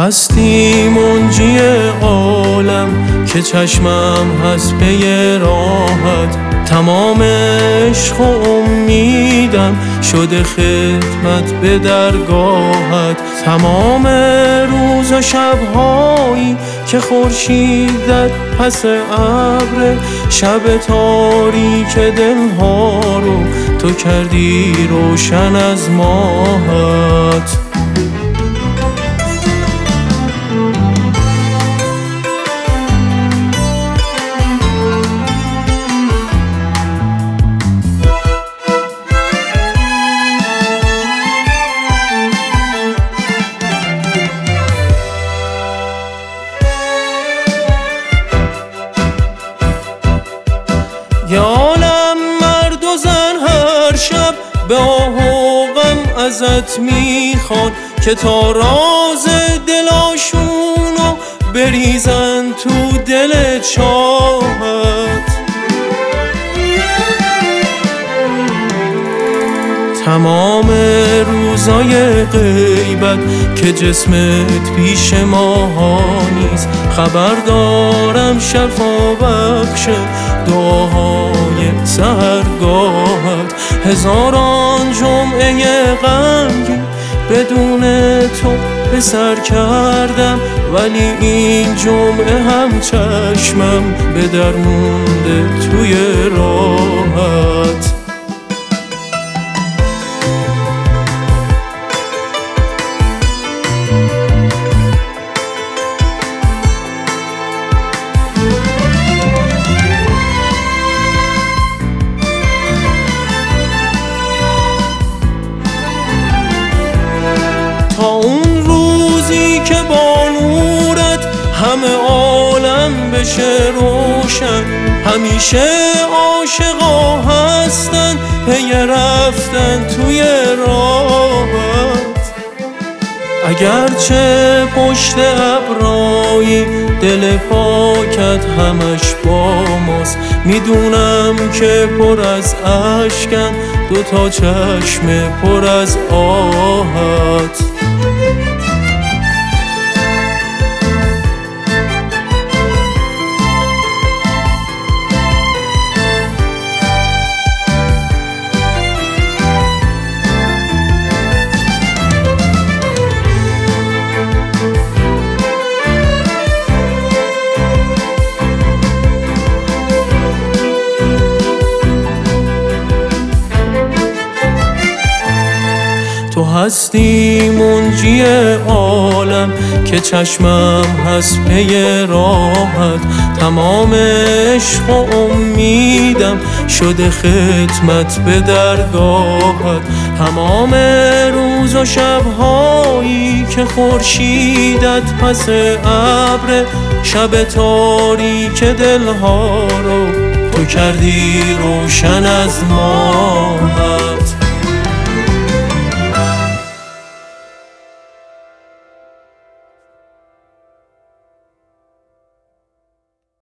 هستی منجی عالم که چشمم هست پی راحت، تمام عشق و امیدم شده خدمت به درگاهت. تمام روز و شبهایی که خورشیدت پس ابر، شب تاریک دلها رو تو کردی روشن از ماهت. یا عالم مرد و زن هر شب به آه و غم ازت میخوان که تا راز دلاشونو بریزن تو دل چاهت. تمام روزای غیبت که جسمت پیش ماها نیست، خبر دارم شفا بخش دعاهای سحرگاهت. هزاران جمعه غمگین بدون تو به سر کردم، ولی این جمعه هم چشمم به در مونده توی راهت. تا اون روزی که با نورت همه عالم بشه روشن، همیشه عاشقا هستن پی رفتن توی راهت. اگرچه پشت ابرایی دل پاکت همش با ماست، میدونم که پر از اشکن دوتا چشم پر از آهت. تو هستی منجی عالم که چشمم هست پی راحت. تمام عشق و امیدم شده خدمت به درگاهت. تمام روز و شبهایی که خورشیدت پس ابر، شب تاریک دلها رو تو کردی روشن از ماهت.